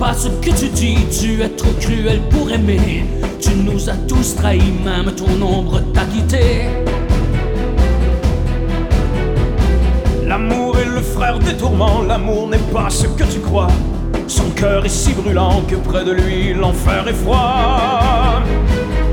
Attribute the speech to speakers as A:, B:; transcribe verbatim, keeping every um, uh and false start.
A: pas ce que tu dis, tu es trop cruel pour aimer. Tu nous as tous trahis, même ton ombre t'a quitté.
B: L'amour est le frère des tourments, l'amour n'est pas ce que tu crois. Son cœur est si brûlant que près de lui l'enfer est froid.